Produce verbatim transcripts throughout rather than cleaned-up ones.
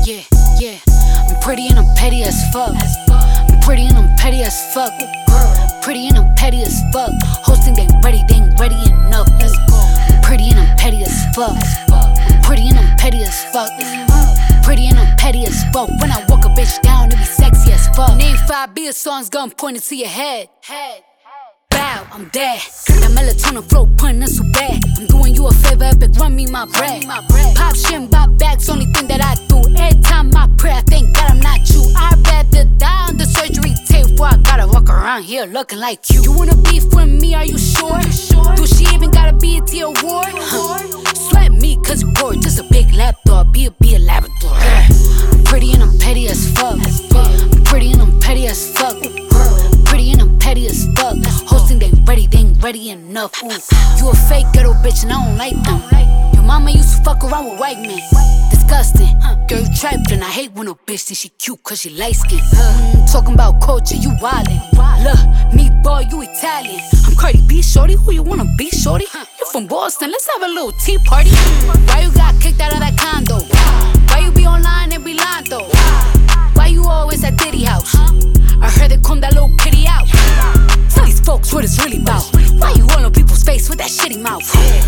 Yeah, yeah. I'm pretty and I'm petty as fuck. I'm pretty and I'm petty as fuck. Pretty and I'm petty as fuck. Hosting they ready, they ain't ready enough. Let's go. I'm pretty and I'm petty as fuck. I'm pretty and I'm petty as fuck. Pretty and I'm petty as fuck. When I walk a bitch down, it be sexy as fuck. Name five beer songs, gun pointed to your head. Head. Bow, I'm dead. That melatonin flow putting us so bad. I'm doing you a favor, epic, run me my bread. Pop shit and bop bags, only thing that I do. Every time I pray, I thank God I'm not you. I'd rather die on the surgery table before I gotta walk around here looking like you. You wanna beef with me, are you sure? Do she even gotta be a T award? Huh. Sweat me cause you bored, just a big lapdog, be a, be a Labrador. I'm pretty and I'm petty as fuck. I'm pretty and I'm petty as fuck. Pretty and I'm petty as fuck. Hosting they ready, they ain't ready enough. Ooh, you a fake ghetto bitch and I don't like them. Your mama used to fuck around with white men. Disgusting. Girl, you trapped and I hate when a bitch think she cute cause she light skin. Mm, talking about culture, you wildin'. Look, me boy, you Italian. I'm Cardi B, shorty. Who you wanna be, shorty? You from Boston? Let's have a little tea party. Why you got kicked out of that condo? Why you be online and be lying though? Why you always at Diddy house? I heard they come that little kitty out. Tell these folks what it's really about. Why you all on people's face with that shitty mouth?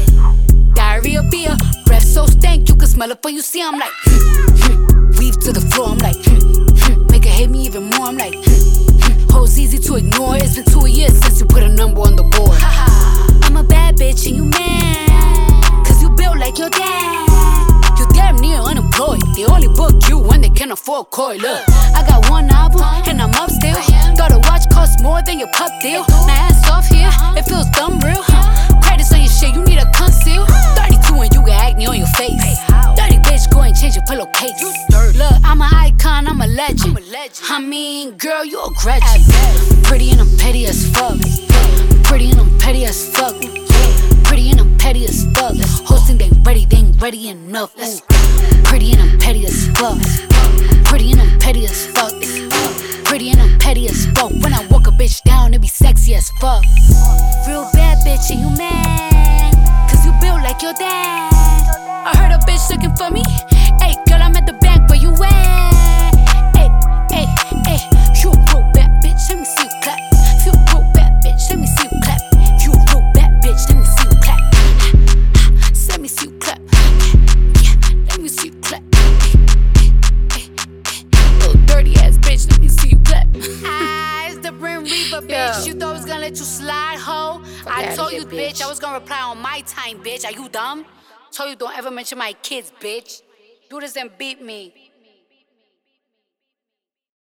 Diarrhea beer, breath so stank you can smell it before you see. I'm like, weave to the floor. I'm like, make her hate me even more. I'm like, hoes easy to ignore. It's been two years since you put a number on the board. I'm a bad bitch and you mad cause you built like your dad. You damn near unemployed. They only book you when they can afford koi. Look, I got one album and I'm up still. Thought a watch cost more than your pup deal. Now ass off here, it feels dumb real. Credits on your shit, you need a conceal. thirty-two and you got acne on your face. Dirty bitch, go and change your pillowcase. Look, I'm an icon, I'm a legend. I mean, girl, you a Gretchen. Pretty and I'm petty as fuck. Pretty and I'm petty as fuck. Pretty and I'm petty as fuck. Hosting they ready, they ain't ready enough. Ooh. Pretty and I'm petty as fuck. Pretty and I'm petty as fuck. Pretty and I'm petty as fuck. When I walk a bitch down, it be sexy as fuck. Real bad bitch and you mad cause you built like your dad. I heard a bitch looking for me. Hey girl, I'm at the bank, where you at? Hey, hey, hey. You a real bad bitch, let me see you clap. If you a real bad bitch, let me see you clap. If you a real bad bitch, let me see you clap. Let me see you clap. Yeah, let me see you clap. Little dirty ass bitch, let me see you clap. Ah, it's the Brim Reaper, bitch. You thought I was gonna let you slide, ho? I told you, bitch, I was gonna reply on my time, bitch. Are you dumb? Told you don't ever mention my kids, bitch. Do this and beat me.